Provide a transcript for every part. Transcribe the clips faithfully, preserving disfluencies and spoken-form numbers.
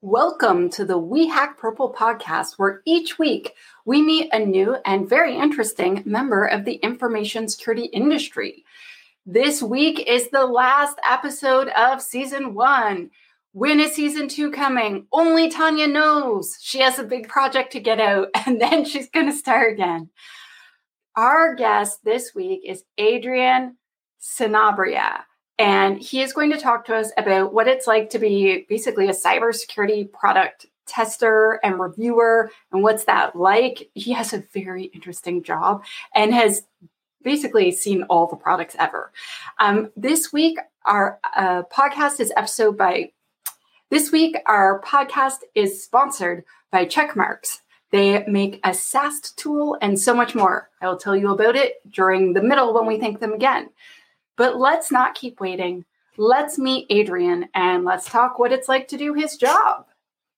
Welcome to the We Hack Purple podcast, where each week we meet a new and very interesting member of the information security industry. This week is the last episode of season one. When is season two coming? Only Tanya knows. She has a big project to get out, and then she's going to start again. Our guest this week is Adrian Sanabria. And he is going to talk to us about what it's like to be basically a cybersecurity product tester and reviewer, and what's that like. He has a very interesting job and has basically seen all the products ever. Um, this week, our uh, podcast is episode by. This week, our podcast is sponsored by Checkmarx. They make a S A S T tool and so much more. I will tell you about it during the middle when we thank them again. But let's not keep waiting. Let's meet Adrian and let's talk what it's like to do his job.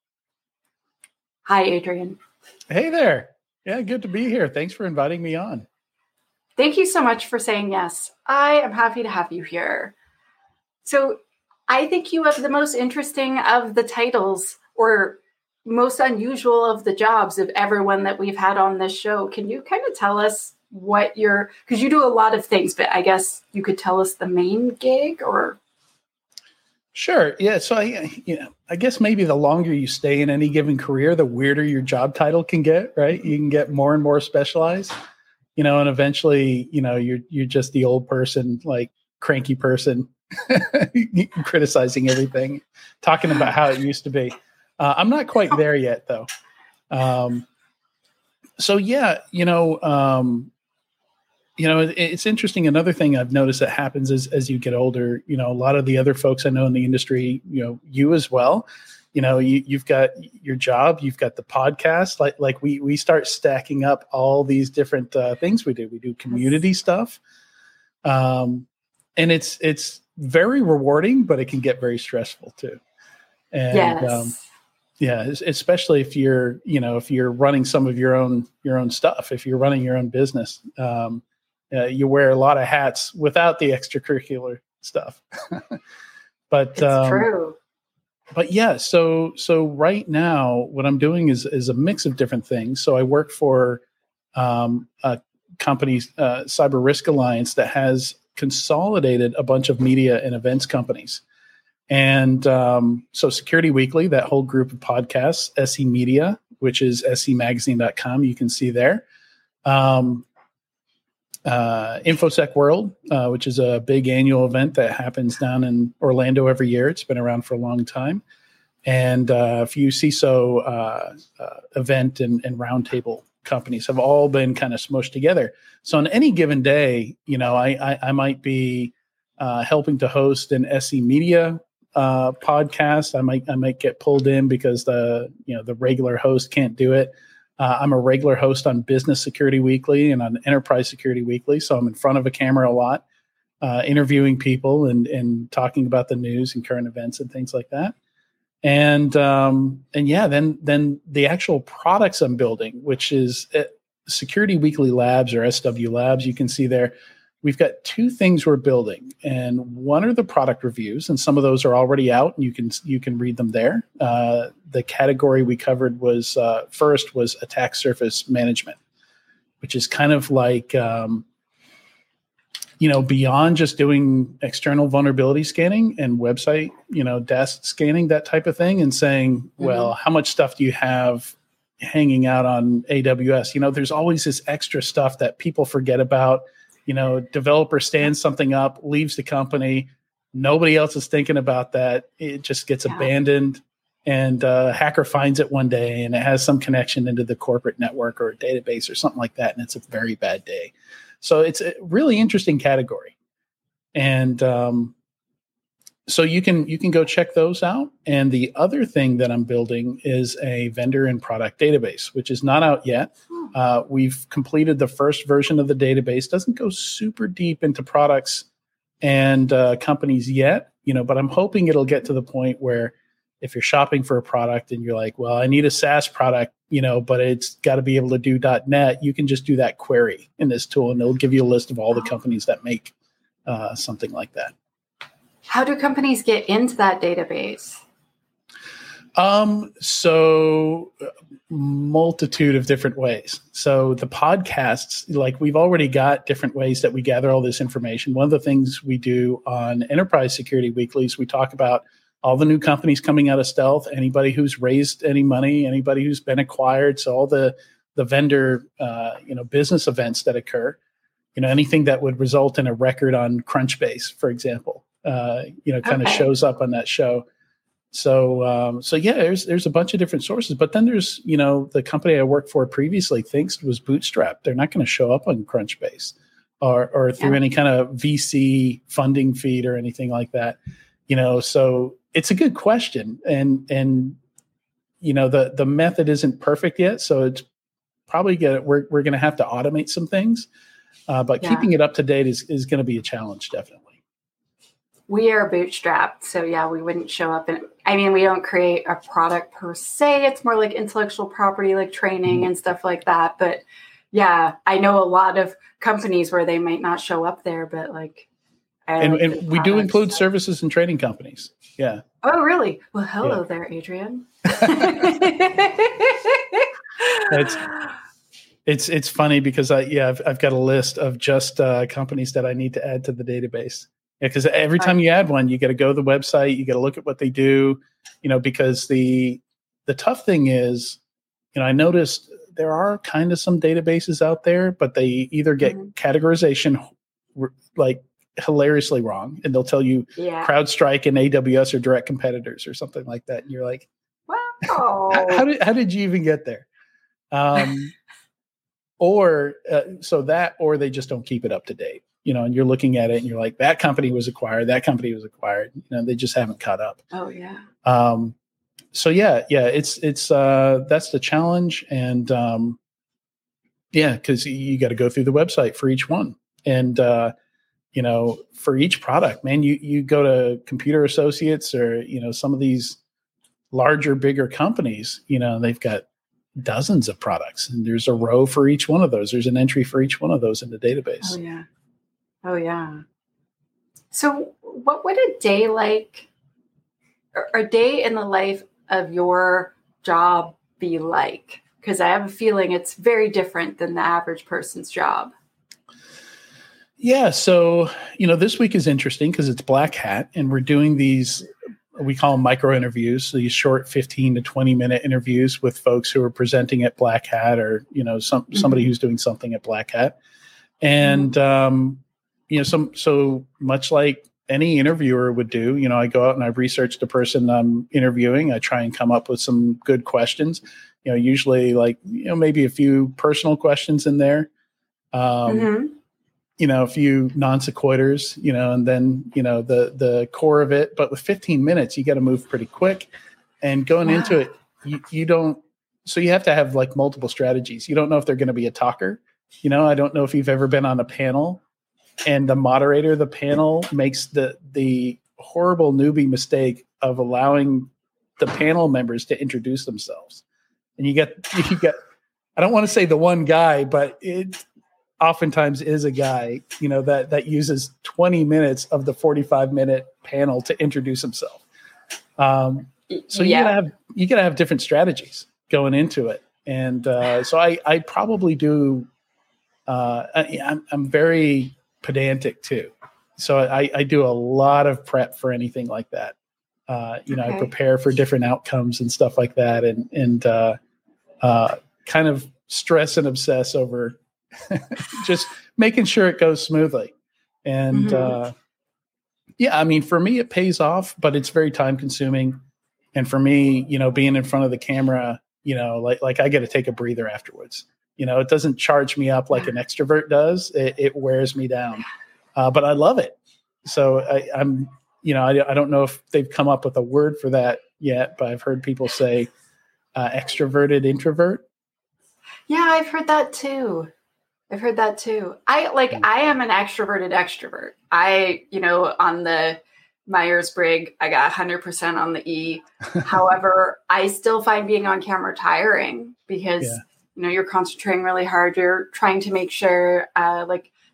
Hi, Adrian. Hey there. Yeah, good to be here. Thanks for inviting me on. Thank you so much for saying yes. I am happy to have you here. So I think you have the most interesting of the titles, or most unusual of the jobs of everyone that we've had on this show. Can you kind of tell us what you're, because you do a lot of things, but I guess you could tell us the main gig, or? Sure. Yeah. So I, you know, I guess maybe the longer you stay in any given career, the weirder your job title can get, right? You can get more and more specialized, you know, and eventually, you know, you're, you're just the old person, like cranky person criticizing everything, talking about how it used to be. Uh, I'm not quite there yet though. Um, so yeah, you know, um, You know, it's interesting. Another thing I've noticed that happens is as you get older, you know, a lot of the other folks I know in the industry, you know, you as well, you know, you, you've got your job, you've got the podcast, like, like we, we start stacking up all these different uh, things we do. We do community stuff. Um, and it's, it's very rewarding, but it can get very stressful too. And, yes. um, yeah, especially if you're, you know, if you're running some of your own, your own stuff, if you're running your own business, um, Uh, you wear a lot of hats without the extracurricular stuff. but it's um, true. But yeah, so so right now what I'm doing is is a mix of different things. So I work for um, a company, uh, Cyber Risk Alliance, that has consolidated a bunch of media and events companies. And um, so Security Weekly, that whole group of podcasts, S E Media, which is S E magazine dot com, you can see there. Um, Uh, InfoSec World, uh, which is a big annual event that happens down in Orlando every year. It's been around for a long time. And uh, a few C I S O uh, uh, event and, and roundtable companies have all been kind of smushed together. So on any given day, you know, I, I, I might be uh, helping to host an S E Media uh, podcast. I might I might get pulled in because the you know the regular host can't do it. Uh, I'm a regular host on Business Security Weekly and on Enterprise Security Weekly. So I'm in front of a camera a lot, uh, interviewing people and, and talking about the news and current events and things like that. And, um, and yeah, then, then the actual products I'm building, which is uh, Security Weekly Labs, or S W Labs, you can see there, we've got two things we're building, and one are the product reviews, and some of those are already out, and you can you can read them there. Uh, the category we covered was uh, first was attack surface management, which is kind of like um, you know beyond just doing external vulnerability scanning and website you know desk scanning, that type of thing, and saying, mm-hmm. well, how much stuff do you have hanging out on A W S? You know, there's always this extra stuff that people forget about. You know, developer stands something up, leaves the company. Nobody else is thinking about that. It just gets yeah. abandoned, and a hacker finds it one day, and it has some connection into the corporate network or a database or something like that, and it's a very bad day. So it's a really interesting category, and um, so you can you can go check those out. And the other thing that I'm building is a vendor and product database, which is not out yet. Uh, we've completed the first version of the database. Doesn't go super deep into products and uh, companies yet, you know, but I'm hoping it'll get to the point where if you're shopping for a product and you're like, well, I need a SaaS product, you know, but it's got to be able to do .NET, you can just do that query in this tool, and it'll give you a list of all the companies that make uh, something like that. How do companies get into that database? Um, so uh, multitude of different ways. So the podcasts, like we've already got different ways that we gather all this information. One of the things we do on Enterprise Security Weeklies, we talk about all the new companies coming out of stealth, anybody who's raised any money, anybody who's been acquired. So all the, the vendor, uh, you know, business events that occur, you know, anything that would result in a record on Crunchbase, for example, uh, you know, kind of Okay. shows up on that show. So, um, so yeah, there's there's a bunch of different sources, but then there's, you know, the company I worked for previously thinks was bootstrapped. They're not going to show up on Crunchbase or or through Yeah. any kind of V C funding feed or anything like that. You know, so it's a good question, and and you know the the method isn't perfect yet, so it's probably get we're we're going to have to automate some things, uh, but Yeah. keeping it up to date is is going to be a challenge, definitely. We are bootstrapped. So yeah, we wouldn't show up. And I mean, we don't create a product per se. It's more like intellectual property, like training and stuff like that. But yeah, I know a lot of companies where they might not show up there, but like, I And, like and the we do products. include services and training companies. Yeah. Oh, really? Well, hello Yeah. there, Adrian. It's it's it's funny because I yeah I've, I've got a list of just uh, companies that I need to add to the database. Yeah, because every time you add one, you got to go to the website, you got to look at what they do, you know. Because the the tough thing is, you know, I noticed there are kind of some databases out there, but they either get Mhm. categorization r- like hilariously wrong, and they'll tell you Yeah. CrowdStrike and A W S are direct competitors or something like that, and you're like, Wow. how, how did how did you even get there? Um, or uh, so that, or they just don't keep it up to date, you know. And you're looking at it, and you're like, that company was acquired, that company was acquired. You know, they just haven't caught up. Oh yeah. Um, so yeah, yeah, it's it's uh, that's the challenge, and um, yeah, because you got to go through the website for each one, and uh, you know, for each product, man, you you go to Computer Associates or you know some of these larger, bigger companies, you know, they've got dozens of products, and there's a row for each one of those. There's an entry for each one of those in the database. Oh yeah. Oh yeah. So what would a day like, or a day in the life of your job be like? Because I have a feeling it's very different than the average person's job. Yeah. So, you know, this week is interesting because it's Black Hat, and we're doing these, we call them micro interviews. So these short fifteen to twenty minute interviews with folks who are presenting at Black Hat, or, you know, some, Mm-hmm. somebody who's doing something at Black Hat. And, mm-hmm. um, you know, some, so much like any interviewer would do, you know, I go out and I research the person I'm interviewing. I try and come up with some good questions, you know, usually like, you know, maybe a few personal questions in there. Um, Mm-hmm. you know, a few non sequiturs, you know, and then, you know, the, the core of it. But with fifteen minutes, you got to move pretty quick, and going Wow. into it, you, you don't, so you have to have like multiple strategies. You don't know if they're going to be a talker. You know, I don't know if you've ever been on a panel and the moderator of the panel makes the, the horrible newbie mistake of allowing the panel members to introduce themselves. And you get, you get, I don't want to say the one guy, but it oftentimes is a guy, you know, that, that uses twenty minutes of the forty-five minute panel to introduce himself. Um, so you Yeah. gotta have, you gotta have different strategies going into it. And uh, so I, I probably do, uh, I, I'm, I'm very pedantic too. So I, I do a lot of prep for anything like that. Uh, you know, Okay. I prepare for different outcomes and stuff like that. And, and uh, uh, kind of stress and obsess over just making sure it goes smoothly. And Mm-hmm. uh, yeah, I mean, for me, it pays off, but it's very time consuming. And for me, you know, being in front of the camera, you know, like, like I get to take a breather afterwards. You know, it doesn't charge me up like an extrovert does. It, it wears me down, uh, but I love it. So I, I'm, you know, I, I don't know if they've come up with a word for that yet, but I've heard people say uh, extroverted introvert. Yeah, I've heard that too. I've heard that too. I like, I am an extroverted extrovert. I, you know, on the Myers-Briggs, I got one hundred percent on the E. However, I still find being on camera tiring because, Yeah. you know, you're concentrating really hard. You're trying to make sure, uh, like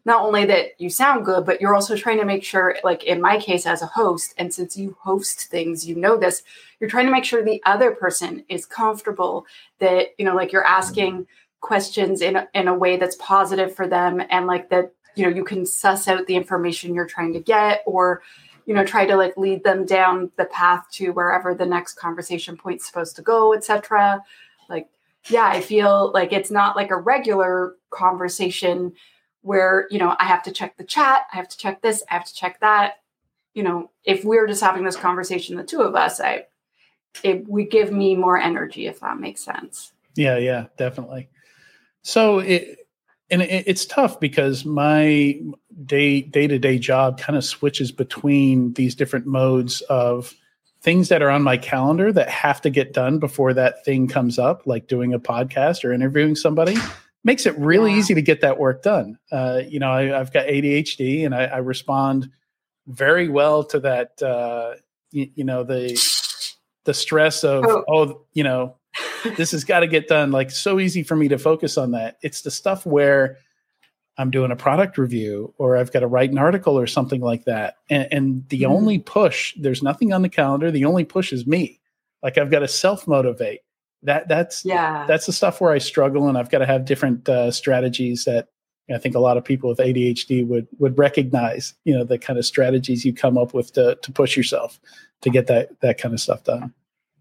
not only that you sound good, but you're also trying to make sure, like in my case as a host, and since you host things, you know this, you're trying to make sure the other person is comfortable, that, you know, like you're asking questions in a, in a way that's positive for them, and like that, you know, you can suss out the information you're trying to get, or, you know, try to like lead them down the path to wherever the next conversation point's supposed to go, et cetera. Like, yeah, I feel like it's not like a regular conversation where, you know, I have to check the chat, I have to check this, I have to check that. You know, if we're just having this conversation, the two of us, I, it would give me more energy, if that makes sense. Yeah, yeah, definitely. So it, and it, it's tough because my day, day-to-day job kind of switches between these different modes of things that are on my calendar that have to get done before that thing comes up, like doing a podcast or interviewing somebody. Makes it really yeah. easy to get that work done. Uh, you know, I, I've got A D H D, and I, I respond very well to that. Uh, you, you know, the the stress of oh, oh you know, this has got to get done. Like, so easy for me to focus on that. It's the stuff where I'm doing a product review, or I've got to write an article or something like that, and, and the mm. only push, there's nothing on the calendar. The only push is me. Like, I've got to self motivate. That that's yeah. that's the stuff where I struggle, and I've got to have different uh, strategies that I think a lot of people with A D H D would would recognize. You know, the kind of strategies you come up with to to push yourself to get that that kind of stuff done.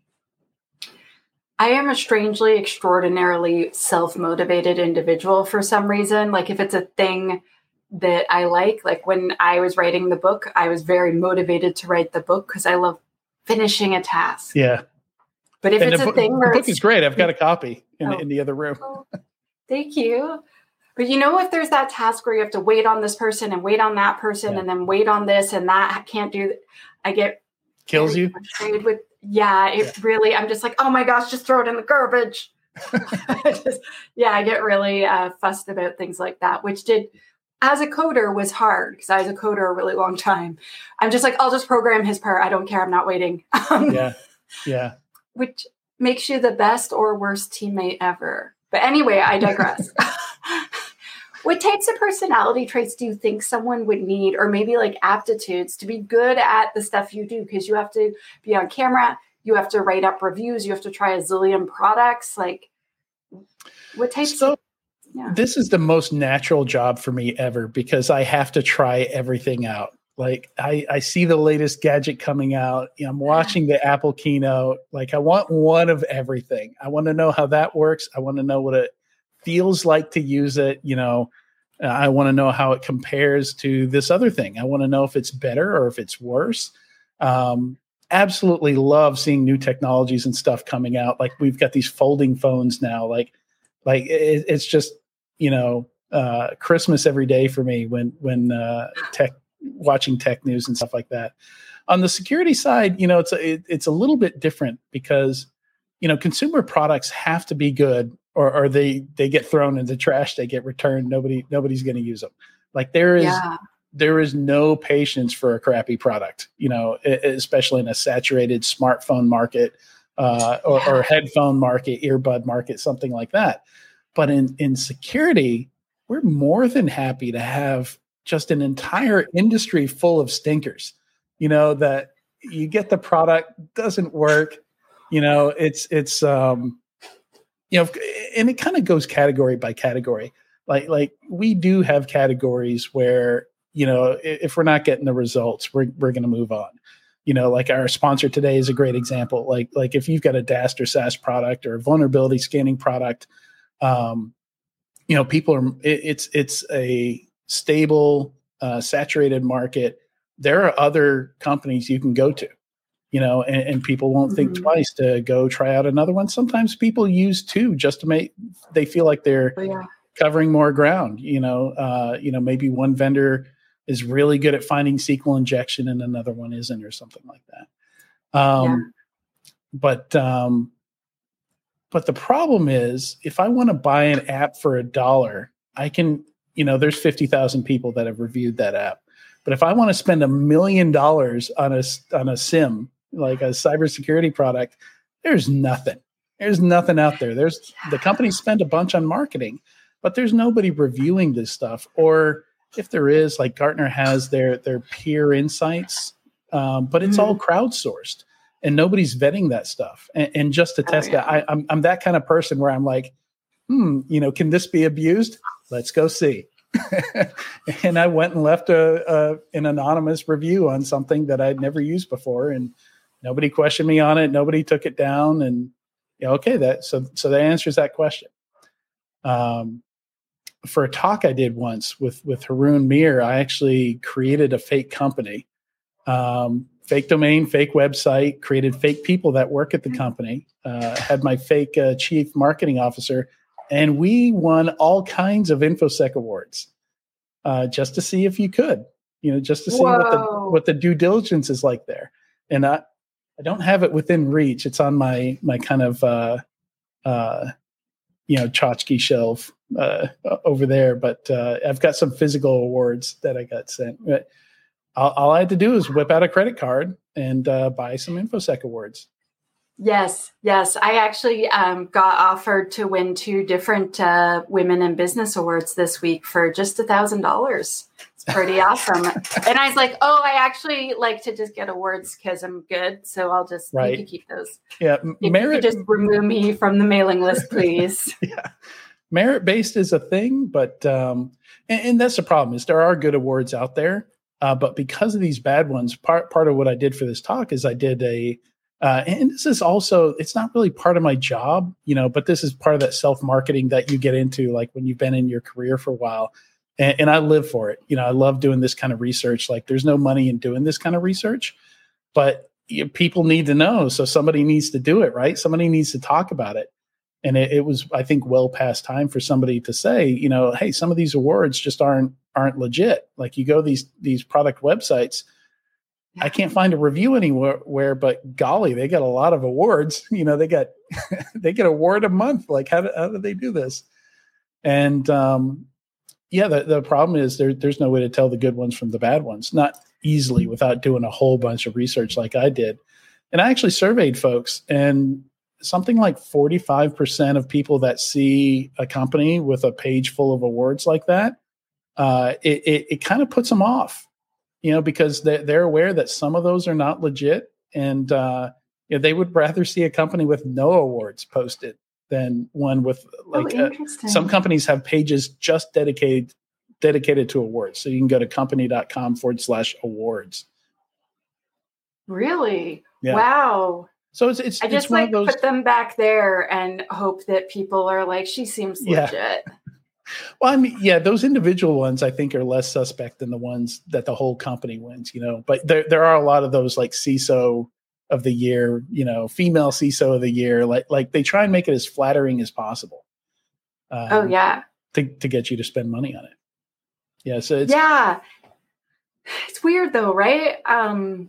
I am a strangely, extraordinarily self-motivated individual for some reason. Like, if it's a thing that I like, like when I was writing the book, I was very motivated to write the book because I love finishing a task. Yeah. But if and it's the, a thing where the book is great, I've got a copy in, oh, in the other room. Oh, thank you. But you know, if there's that task where you have to wait on this person and wait on that person, yeah. and then wait on this and that, I can't do. I get kills you. Frustrated with yeah, it yeah. really. I'm just like, oh my gosh, just throw it in the garbage. I just, yeah, I get really uh, fussed about things like that, which did. As a coder was hard because I was a coder a really long time. I'm just like, I'll just program his part. I don't care. I'm not waiting. Um, yeah, yeah. Which makes you the best or worst teammate ever. But anyway, I digress. What types of personality traits do you think someone would need, or maybe like aptitudes, to be good at the stuff you do? Because you have to be on camera, you have to write up reviews, you have to try a zillion products. Like, what types so, of... Yeah. This is the most natural job for me ever, because I have to try everything out. Like, I, I see the latest gadget coming out. You know, I'm watching the Apple keynote. Like, I want one of everything. I want to know how that works. I want to know what it feels like to use it. You know, uh, I want to know how it compares to this other thing. I want to know if it's better or if it's worse. Um, absolutely love seeing new technologies and stuff coming out. Like, we've got these folding phones now. Like, like it, it's just, you know, uh, Christmas every day for me when, when uh, tech, watching tech news and stuff like that. On the security side, you know, it's a, it, it's a little bit different because, you know, consumer products have to be good, or, or they, they get thrown in the trash, they get returned. Nobody, nobody's going to use them. Like, there is, yeah. there is no patience for a crappy product, you know, especially in a saturated smartphone market, uh, or, yeah. or headphone market, earbud market, something like that. But in, in security, we're more than happy to have just an entire industry full of stinkers, you know, that you get the product, doesn't work, you know, it's, it's, um, you know, and it kind of goes category by category. Like, like we do have categories where, you know, if we're not getting the results, we're, we're going to move on. You know, like our sponsor today is a great example. Like, like if you've got a D A S T or SaaS product or a vulnerability scanning product, um, you know, people are, it, it's, it's a stable, uh, saturated market. There are other companies you can go to, you know, and, and people won't think mm-hmm. twice to go try out another one. Sometimes people use two just to make, they feel like they're oh, yeah. covering more ground, you know, uh, you know, maybe one vendor is really good at finding S Q L injection and another one isn't, or something like that. Um, yeah. But, um, but the problem is, if I want to buy an app for a dollar, I can, you know, there's fifty thousand people that have reviewed that app. But if I want to spend a million dollars on a, on a SIM, like a cybersecurity product, there's nothing. There's nothing out there. There's the companies spend a bunch on marketing, but there's nobody reviewing this stuff. Or if there is, like Gartner has their their peer insights, um, but it's mm-hmm. all crowdsourced, and nobody's vetting that stuff. And, and just to test oh, yeah. that, I, I'm I'm that kind of person where I'm like, hmm, you know, can this be abused? Let's go see. And I went and left a, a an anonymous review on something that I'd never used before, and nobody questioned me on it. Nobody took it down, and you know, okay, that so so that answers that question. Um, for a talk I did once with with Haroon Meer, I actually created a fake company, um, fake domain, fake website, created fake people that work at the company, uh, had my fake uh, chief marketing officer. And we won all kinds of InfoSec awards uh, just to see if you could, you know, just to see what the what the due diligence is like there. And I, I don't have it within reach. It's on my my kind of uh, uh, you know tchotchke shelf uh, over there. But uh, I've got some physical awards that I got sent. But all, all I had to do is whip out a credit card and uh, buy some InfoSec awards. Yes, yes. I actually um, got offered to win two different uh, Women in Business Awards this week for just a thousand dollars. It's pretty awesome. And I was like, oh, I actually like to just get awards because I'm good. So I'll just right. you can keep those. Yeah, if merit. You could just remove me from the mailing list, please. Yeah, merit based is a thing, but um, and, and that's the problem is there are good awards out there, uh, but because of these bad ones, part part of what I did for this talk is I did a. Uh, and this is also, it's not really part of my job, you know, but this is part of that self-marketing that you get into, like when you've been in your career for a while. And, and I live for it. You know, I love doing this kind of research. Like there's no money in doing this kind of research, but you know, people need to know. So somebody needs to do it, right? Somebody needs to talk about it. And it, it was, I think, well past time for somebody to say, you know, hey, some of these awards just aren't aren't legit. Like you go these these product websites, I can't find a review anywhere, where, but golly, they got a lot of awards. You know, they got they get an award a month. Like, how do, how do they do this? And um, yeah, the, the problem is there, there's no way to tell the good ones from the bad ones, not easily without doing a whole bunch of research like I did. And I actually surveyed folks, and something like forty-five percent of people that see a company with a page full of awards like that, uh, it, it, it kind of puts them off. You know, because they're, they're aware that some of those are not legit, and uh, you know, they would rather see a company with no awards posted than one with like oh, uh, some companies have pages just dedicated dedicated to awards. So you can go to company.com forward slash awards. Really? Yeah. Wow. So it's it's I just it's one like of those... put them back there and hope that people are like, she seems legit. Yeah. Well, I mean, yeah, those individual ones I think are less suspect than the ones that the whole company wins, you know, but there there are a lot of those like C I S O of the year, you know, female C I S O of the year, like like they try and make it as flattering as possible. Um, oh, yeah. To, to get you to spend money on it. Yeah. So it's, yeah, it's weird though, right? Um,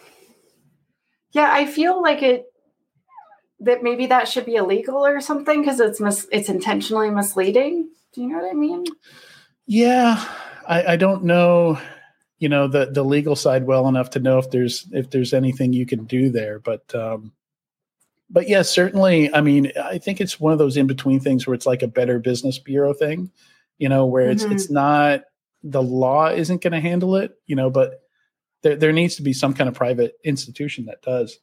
yeah, I feel like it, that maybe that should be illegal or something because it's mis- it's intentionally misleading. Do you know what I mean? Yeah, I, I don't know, you know, the, the legal side well enough to know if there's if there's anything you can do there. But um, but yeah, certainly. I mean, I think it's one of those in between things where it's like a Better Business Bureau thing, you know, where it's mm-hmm. it's not the law isn't going to handle it, you know, but there there needs to be some kind of private institution that does.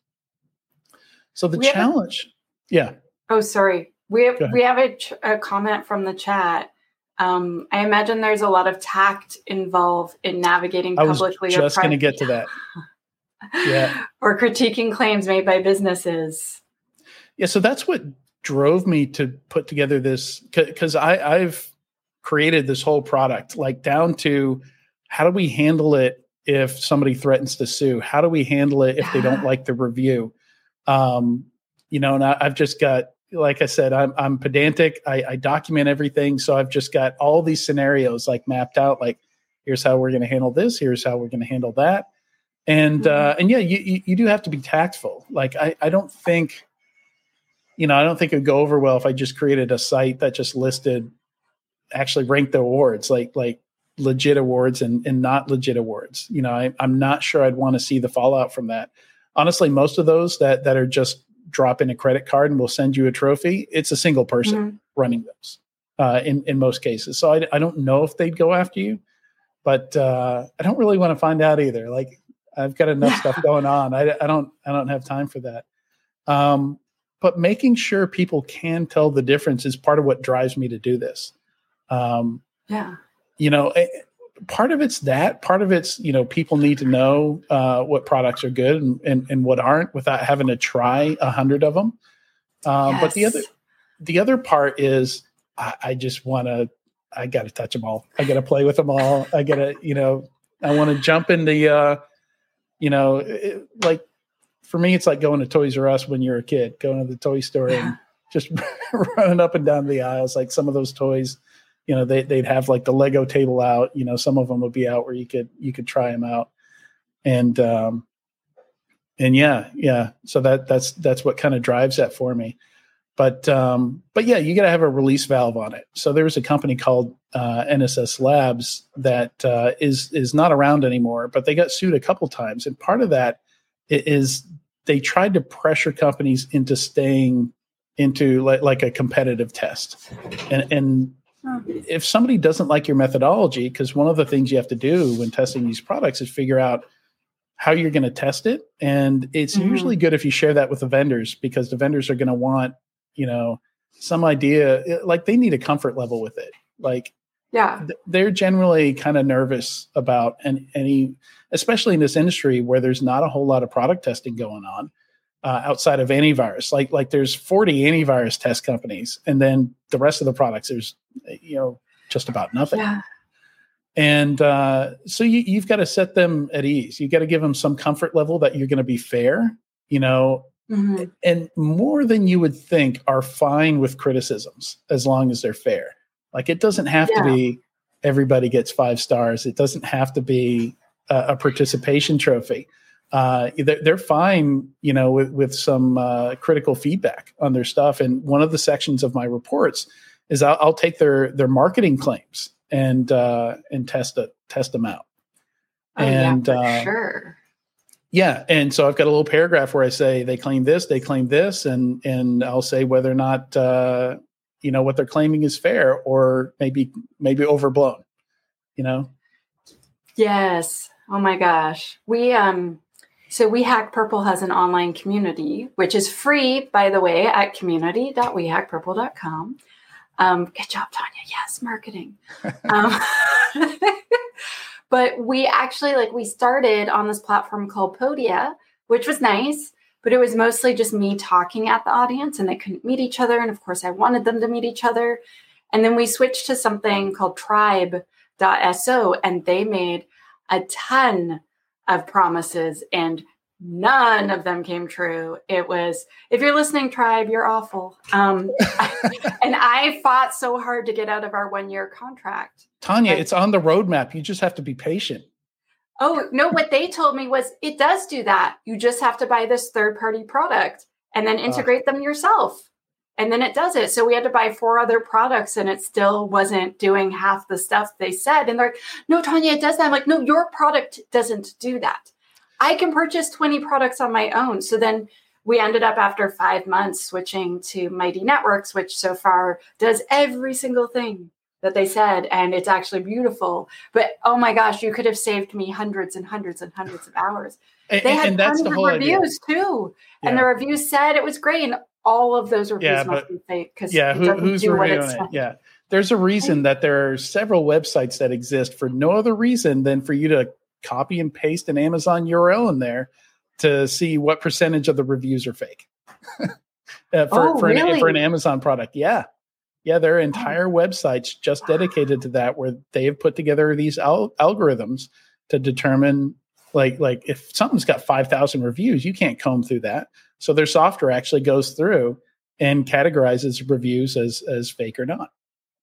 So the we challenge, a, yeah. Oh, sorry. We have we have a, a comment from the chat. Um, I imagine there's a lot of tact involved in navigating publicly. I was just going to get to that. Yeah. Or critiquing claims made by businesses. Yeah, so that's what drove me to put together this, because I I've created this whole product, like down to how do we handle it if somebody threatens to sue? How do we handle it if they don't like the review? Um, you know, and I, I've just got. Like I said, I'm I'm pedantic. I, I document everything. So I've just got all these scenarios like mapped out, like here's how we're going to handle this. Here's how we're going to handle that. And, mm-hmm. uh, and yeah, you, you, you do have to be tactful. Like, I, I don't think, you know, I don't think it'd go over well if I just created a site that just listed, actually ranked the awards, like, like legit awards and, and not legit awards. You know, I, I'm not sure I'd want to see the fallout from that. Honestly, most of those that, that are just drop in a credit card and we'll send you a trophy, it's a single person mm-hmm. running those uh, in, in most cases. So I, I don't know if they'd go after you. but uh, I don't really want to find out either. Like I've got enough Yeah. stuff going on. I, I don't, I don't have time for that. Um, but making sure people can tell the difference is part of what drives me to do this. Um, Yeah. you know, part of it's that, part of it's, you know, people need to know uh, what products are good and, and, and what aren't without having to try a hundred of them. Um, Yes. But the other, the other part is I, I just want to, I got to touch them all. I got to play with them all. I got to, you know, I want to jump in the, uh, you know, it, like for me, it's like going to Toys R Us when you're a kid, going to the toy store Yeah. and just running up and down the aisles. Like some of those toys, you know, they, they'd have like the Lego table out, you know, some of them would be out where you could, you could try them out. And, um, and yeah, yeah. So that, that's, that's what kind of drives that for me. But, um, but yeah, you got to have a release valve on it. So there was a company called, uh, N S S Labs that, uh, is, is not around anymore, but they got sued a couple times. And part of that is they tried to pressure companies into staying into like, like a competitive test. And, and, if somebody doesn't like your methodology, because one of the things you have to do when testing these products is figure out how you're going to test it. And it's mm-hmm. usually good if you share that with the vendors, because the vendors are going to want, you know, some idea, like they need a comfort level with it. Like, yeah, th- they're generally kind of nervous about an, any, especially in this industry where there's not a whole lot of product testing going on. Uh, outside of antivirus, like like there's forty antivirus test companies, and then the rest of the products there's you know just about nothing. Yeah. And uh, so you, you've got to set them at ease. You got to give them some comfort level that you're going to be fair, you know, mm-hmm. and more than you would think are fine with criticisms as long as they're fair. Like it doesn't have yeah. to be everybody gets five stars. It doesn't have to be a, a participation trophy. Uh, they're, they're fine, you know, with, with some uh, critical feedback on their stuff. And one of the sections of my reports is I'll, I'll take their their marketing claims and uh, and test it, test them out. Oh, and yeah, for uh, sure. Yeah, and so I've got a little paragraph where I say they claim this, they claim this, and and I'll say whether or not uh, you know what they're claiming is fair or maybe maybe overblown. You know. Yes. Oh my gosh. We um. So We Hack Purple has an online community, which is free, by the way, at community dot we hack purple dot com. Um, good job, Tanya. Yes, marketing. um, but we actually, like, we started on this platform called Podia, which was nice, but it was mostly just me talking at the audience, and they couldn't meet each other. And of course, I wanted them to meet each other. And then we switched to something called tribe dot so, and they made a ton of promises, and none of them came true. It was, if you're listening, Tribe, you're awful. Um, and I fought so hard to get out of our one-year contract. Tanya, like, it's on the roadmap. You just have to be patient. Oh, no, what they told me was it does do that. You just have to buy this third-party product and then integrate uh. them yourself. And then it does it. So we had to buy four other products, and it still wasn't doing half the stuff they said. And they're like, no, Tanya, it does that. I'm like, no, your product doesn't do that. I can purchase twenty products on my own. So then we ended up after five months switching to Mighty Networks, which so far does every single thing that they said. And it's actually beautiful. But oh my gosh, you could have saved me hundreds and hundreds and hundreds of hours. And, they had and that's tons the of whole reviews idea. too. Yeah. And the reviews said it was great. And all of those reviews yeah, must but, be fake because yeah, it who, doesn't who's do what reviewing it's it? Yeah. There's a reason that there are several websites that exist for no other reason than for you to copy and paste an Amazon U R L in there to see what percentage of the reviews are fake uh, for, oh, for, really? an, for an Amazon product. Yeah. Yeah. There are entire oh. websites just dedicated to that, where they have put together these al- algorithms to determine like, like if something's got five thousand reviews, you can't comb through that. So their software actually goes through and categorizes reviews as, as fake or not.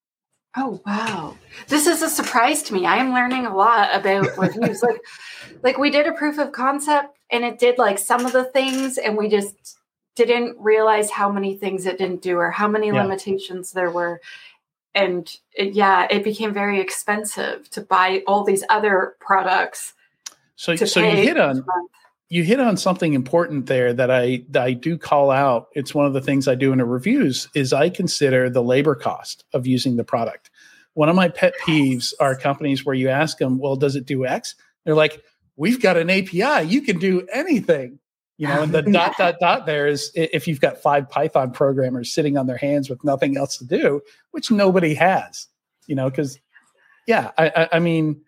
Oh, wow. This is a surprise to me. I am learning a lot about reviews. like, like we did a proof of concept, and it did like some of the things, and we just didn't realize how many things it didn't do or how many yeah. limitations there were. And it, yeah, it became very expensive to buy all these other products. So, so you hit on, you hit on something important there that I, that I do call out. It's one of the things I do in the reviews is I consider the labor cost of using the product. one of my pet peeves are companies where you ask them, well, does it do X? They're like, we've got an A P I. You can do anything. You know, and the dot, dot, dot there is if you've got five Python programmers sitting on their hands with nothing else to do, which nobody has, you know, because, yeah, I, I, I mean,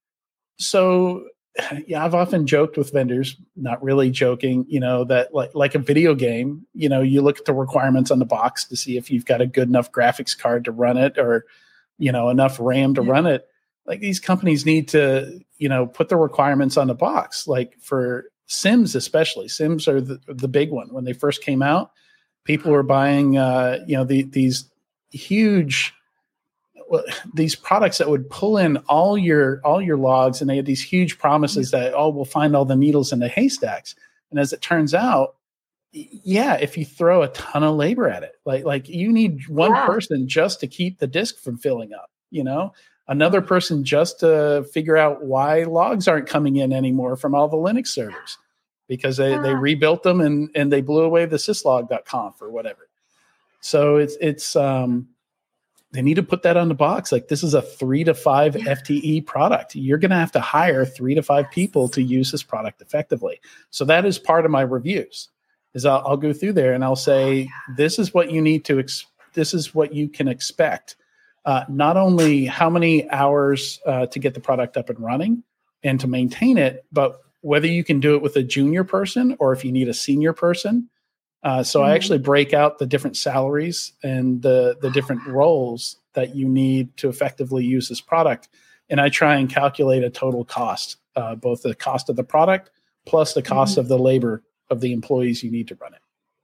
so, yeah, I've often joked with vendors, not really joking, you know, that like, like a video game, you know, you look at the requirements on the box to see if you've got a good enough graphics card to run it or, you know, enough RAM to yeah. run it. Like these companies need to, you know, put the requirements on the box, like for Sims, especially. Sims are the, the big one. When they first came out, people were buying, uh, you know, the, these huge, well, these products that would pull in all your all your logs, and they had these huge promises that, oh, we'll find all the needles in the haystacks. And as it turns out, yeah, if you throw a ton of labor at it, like like you need one yeah. person just to keep the disk from filling up, you know, another person just to figure out why logs aren't coming in anymore from all the Linux servers because they, yeah. they rebuilt them and, and they blew away the syslog dot conf or whatever. So it's, it's, um, they need to put that on the box. Like this is a three to five yeah. F T E product. You're going to have to hire three to five people to use this product effectively. So that is part of my reviews is I'll, I'll go through there and I'll say, oh, yeah. this is what you need to, ex- this is what you can expect. Uh, not only how many hours uh, to get the product up and running and to maintain it, but whether you can do it with a junior person or if you need a senior person. Uh, so mm-hmm. I actually break out the different salaries and the, the different roles that you need to effectively use this product. And I try and calculate a total cost, uh, both the cost of the product plus the cost mm-hmm. of the labor of the employees you need to run it.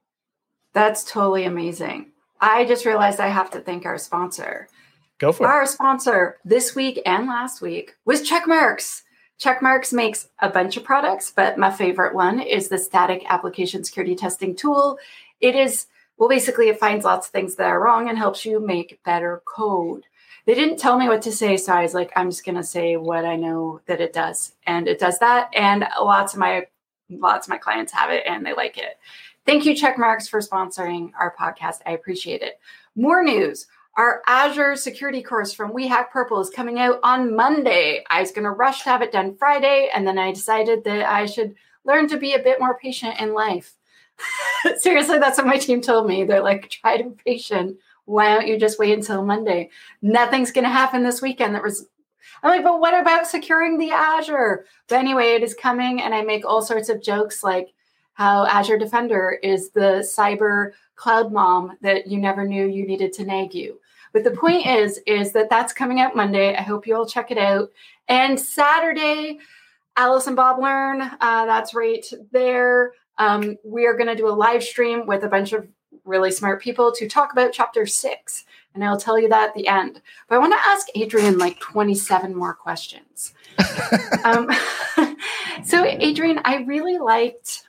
That's totally amazing. I just realized I have to thank our sponsor. Go for Our it. sponsor this week and last week was Checkmarx. Checkmarx makes a bunch of products, but my favorite one is the static application security testing tool. It is, well, basically it finds lots of things that are wrong and helps you make better code. They didn't tell me what to say, so I was like, I'm just going to say what I know that it does. And it does that. And lots of my lots of my clients have it and they like it. Thank you, Checkmarx, for sponsoring our podcast. I appreciate it. More news. Our Azure security course from We Hack Purple is coming out on Monday. I was going to rush to have it done Friday, and then I decided that I should learn to be a bit more patient in life. Seriously, that's what my team told me. They're like, try to be patient. Why don't you just wait until Monday? Nothing's going to happen this weekend. That was, I'm like, but what about securing the Azure? But anyway, it is coming, and I make all sorts of jokes like how Azure Defender is the cyber cloud mom that you never knew you needed to nag you. But the point is, is that that's coming out Monday. I hope you all check it out. And Saturday, Alice and Bob Learn, uh, that's right there. Um, we are going to do a live stream with a bunch of really smart people to talk about chapter six. And I'll tell you that at the end. But I want to ask Adrian like twenty-seven more questions. um, so Adrian, I really liked,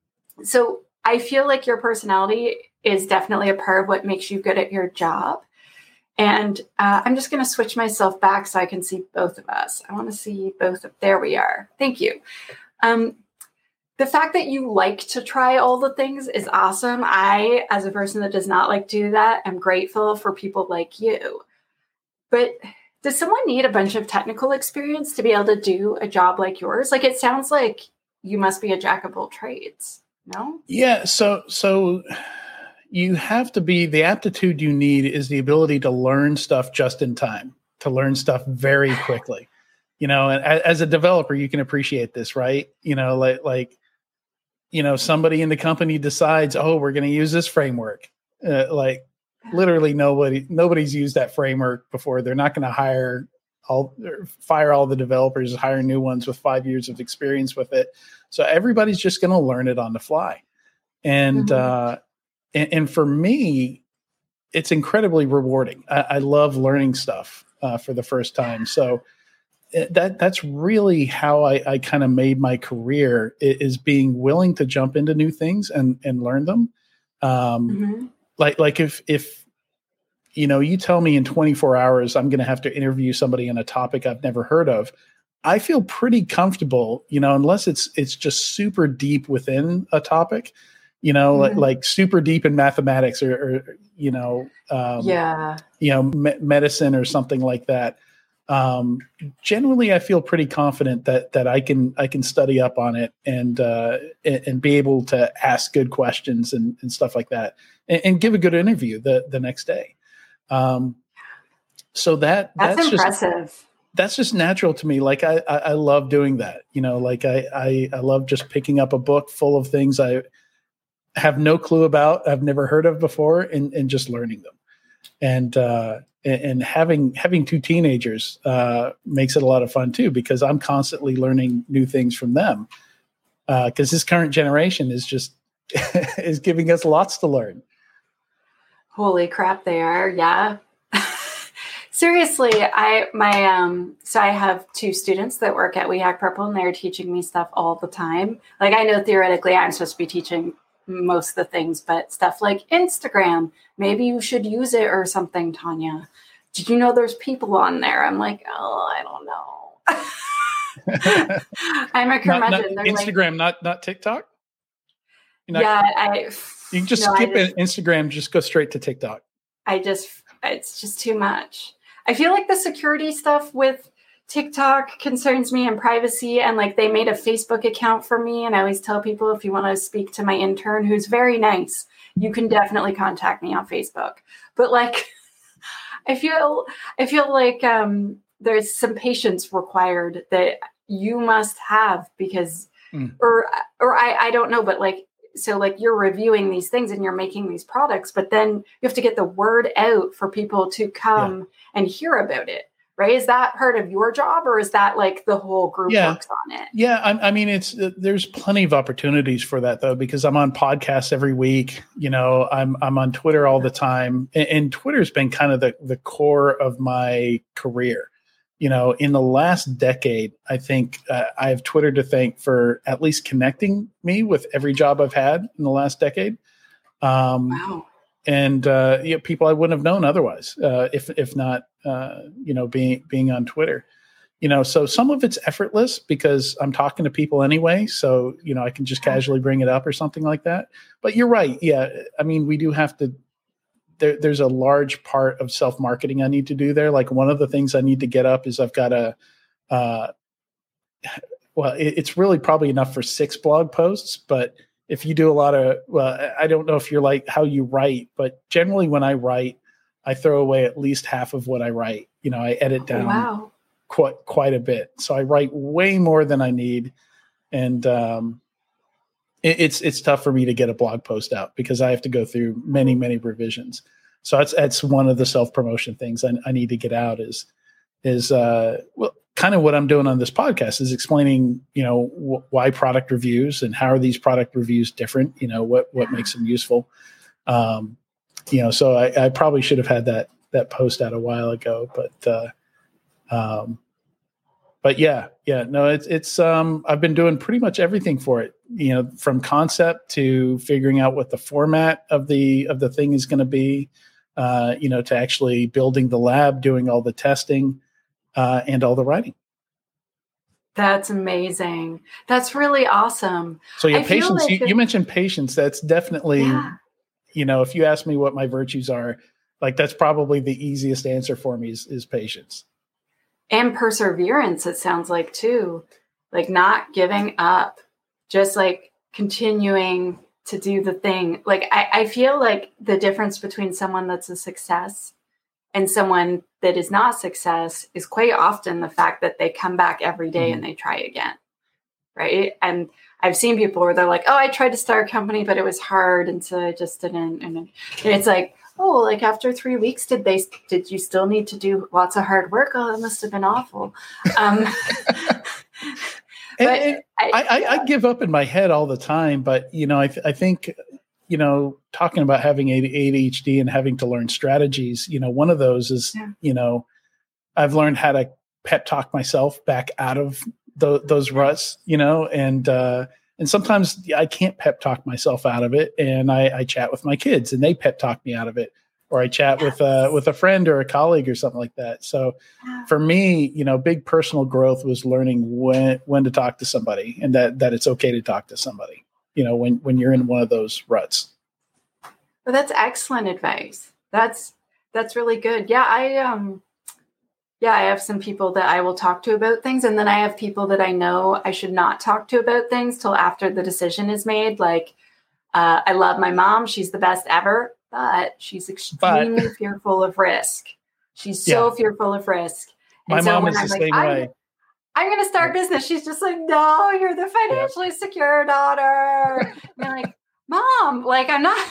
so I feel like your personality is definitely a part of what makes you good at your job. And uh, I'm just going to switch myself back so I can see both of us. I want to see both of, there we are. Thank you. Um, the fact that you like to try all the things is awesome. I, as a person that does not like to do that, am grateful for people like you. But does someone need a bunch of technical experience to be able to do a job like yours? Like, it sounds like you must be a jack of all trades, no? Yeah, so so... you have to be, the aptitude you need is the ability to learn stuff just in time, to learn stuff very quickly. You know, and as a developer, you can appreciate this, right? You know, like, like, you know, somebody in the company decides, oh, we're going to use this framework. Uh, like literally nobody, nobody's used that framework before. They're not going to hire all, fire all the developers, hire new ones with five years of experience with it. So everybody's just going to learn it on the fly. And, mm-hmm. uh, And, and for me, it's incredibly rewarding. I, I love learning stuff uh, for the first time. So it, that that's really how I, I kind of made my career, is being willing to jump into new things and, and learn them. Um, mm-hmm. Like like if if you know you tell me in twenty-four hours I'm going to have to interview somebody on a topic I've never heard of, I feel pretty comfortable. You know, unless it's it's just super deep within a topic. you know, Mm-hmm. like, like super deep in mathematics or, or you know, um, yeah, you know, me- medicine or something like that. Um, generally I feel pretty confident that, that I can, I can study up on it and, uh, and, and be able to ask good questions and, and stuff like that and, and give a good interview the, the next day. Um, so that, that's, that's impressive. Just, that's just natural to me. Like I, I, I love doing that, you know, like I, I, I love just picking up a book full of things I have no clue about, I've never heard of before, and, and just learning them. And, uh, and having having two teenagers uh, makes it a lot of fun too, because I'm constantly learning new things from them. Because uh, this current generation is just is giving us lots to learn. Holy crap, they are! Yeah, seriously. I my um. So I have two students that work at We Hack Purple, and they're teaching me stuff all the time. Like I know theoretically I'm supposed to be teaching most of the things, but stuff like Instagram, maybe you should use it or something, Tanya. Did you know there's people on there? I'm like, oh, I don't know. I'm a curmudgeon. Not, not Instagram, like, not not TikTok. Not, yeah, I. You can just no, skip just, Instagram. Just go straight to TikTok. I just, it's just too much. I feel like the security stuff with TikTok concerns me and privacy. And like they made a Facebook account for me, and I always tell people if you want to speak to my intern, who's very nice, you can definitely contact me on Facebook. But like. I feel I feel like um, there's some patience required that you must have because, mm. or or I, I don't know, but like so like you're reviewing these things and you're making these products, but then you have to get the word out for people to come yeah. and hear about it, right? Is that part of your job, or is that like the whole group yeah. works on it? Yeah, I, I mean, it's uh, there's plenty of opportunities for that though, because I'm on podcasts every week. You know, I'm I'm on Twitter all the time, and, and Twitter's been kind of the the core of my career. You know, in the last decade, I think uh, I have Twitter to thank for at least connecting me with every job I've had in the last decade. Um, wow. And uh, you know, people I wouldn't have known otherwise, uh, if if not, uh, you know, being being on Twitter. You know, so some of it's effortless because I'm talking to people anyway. So, you know, I can just casually bring it up or something like that. But you're right. Yeah. I mean, we do have to, there, there's a large part of self-marketing I need to do there. Like one of the things I need to get up is I've got a, uh, well, it, it's really probably enough for six blog posts, but if you do a lot of, well, I don't know if you're like how you write, but generally when I write, I throw away at least half of what I write. You know, I edit down. Oh, wow. quite quite a bit. So I write way more than I need. And um, it, it's it's tough for me to get a blog post out because I have to go through many, many revisions. So that's that's one of the self-promotion things I, I need to get out is, is uh, well, kind of what I'm doing on this podcast is explaining, you know, wh- why product reviews and how are these product reviews different, you know, what, what makes them useful. Um, you know, so I, I probably should have had that, that post out a while ago, but uh, um, But yeah, yeah, no, it's, it's, um, I've been doing pretty much everything for it, you know, from concept to figuring out what the format of the, of the thing is going to be, uh, you know, to actually building the lab, doing all the testing, uh, and all the writing. That's amazing. That's really awesome. So yeah, I feel patience, like you, you mentioned patience. That's definitely, yeah. you know, if you ask me what my virtues are, like, that's probably the easiest answer for me is, is patience. And perseverance, it sounds like too, like not giving up, just like continuing to do the thing. Like I, I feel like the difference between someone that's a success and someone that is not success is quite often the fact that they come back every day mm-hmm. and they try again. Right. And I've seen people where they're like, oh, I tried to start a company, but it was hard. And so I just didn't. And it's like, oh, like after three weeks, did they, did you still need to do lots of hard work? Oh, that must have been awful. Um, and, and I, I, yeah. I give up in my head all the time, but you know, I, th- I think, you know, talking about having A D H D and having to learn strategies, you know, one of those is, yeah. you know, I've learned how to pep talk myself back out of the, those ruts, you know, and, uh, And sometimes I can't pep talk myself out of it, and I, I chat with my kids, and they pep talk me out of it, or I chat with a with a friend or a colleague or something like that. So, for me, you know, big personal growth was learning when when to talk to somebody, and that that it's okay to talk to somebody. you know, when, when you're in one of those ruts. Well, that's excellent advice. That's, that's really good. Yeah. I, um, yeah, I have some people that I will talk to about things. And then I have people that I know I should not talk to about things till after the decision is made. Like, uh, I love my mom. She's the best ever, but she's extremely but, fearful of risk. She's so yeah. fearful of risk. And my so mom when is I'm the like, same I'm, way. I'm going to start business. She's just like, no, you're the financially yeah. secure daughter. And I'm like, Mom, like, I'm not,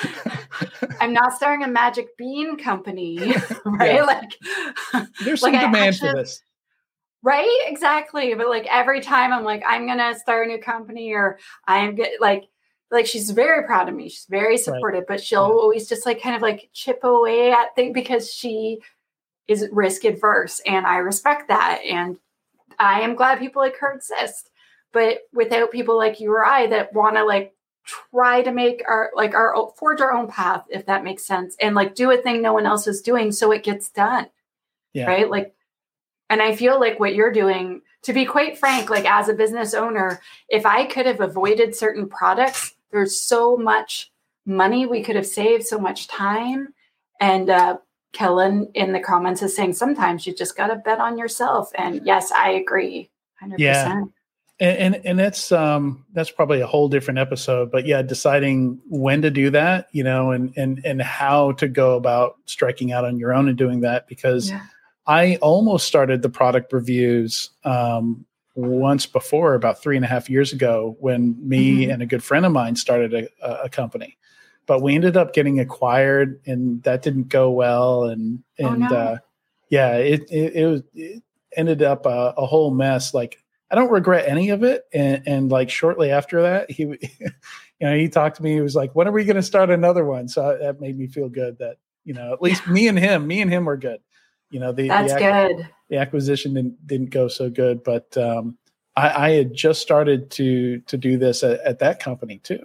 I'm not starting a magic bean company, right? Yeah. Like, there's like some demand actually, for this. Right? Exactly. But like every time I'm like, I'm going to start a new company, or I'm get, like, like she's very proud of me. She's very supportive, right. but she'll yeah. always just like kind of like chip away at things because she is risk adverse. And I respect that. And I am glad people like her exist. But without people like you or I that want to like try to make our, like our, forge our own path, if that makes sense, and like do a thing no one else is doing so it gets done. Yeah. Right? Like, and I feel like what you're doing, to be quite frank, like as a business owner, if I could have avoided certain products, there's so much money we could have saved, so much time. And uh, Kellen in the comments is saying, sometimes you just got to bet on yourself. And yes, I agree. one hundred percent. Yeah. And, and, and that's, um, that's probably a whole different episode, but yeah, deciding when to do that, you know, and, and, and how to go about striking out on your own and doing that, because yeah. I almost started the product reviews um, once before, about three and a half years ago, when me mm-hmm. and a good friend of mine started a, a company. But we ended up getting acquired, and that didn't go well. And and oh, no. uh, yeah, it, it it was it ended up a, a whole mess. Like, I don't regret any of it. And and like shortly after that, he you know he talked to me. He was like, "When are we going to start another one?" So that made me feel good that, you know, at least me and him, me and him were good. You know, the, That's the, good. the acquisition didn't, didn't go so good, but um, I, I had just started to to do this at, at that company too,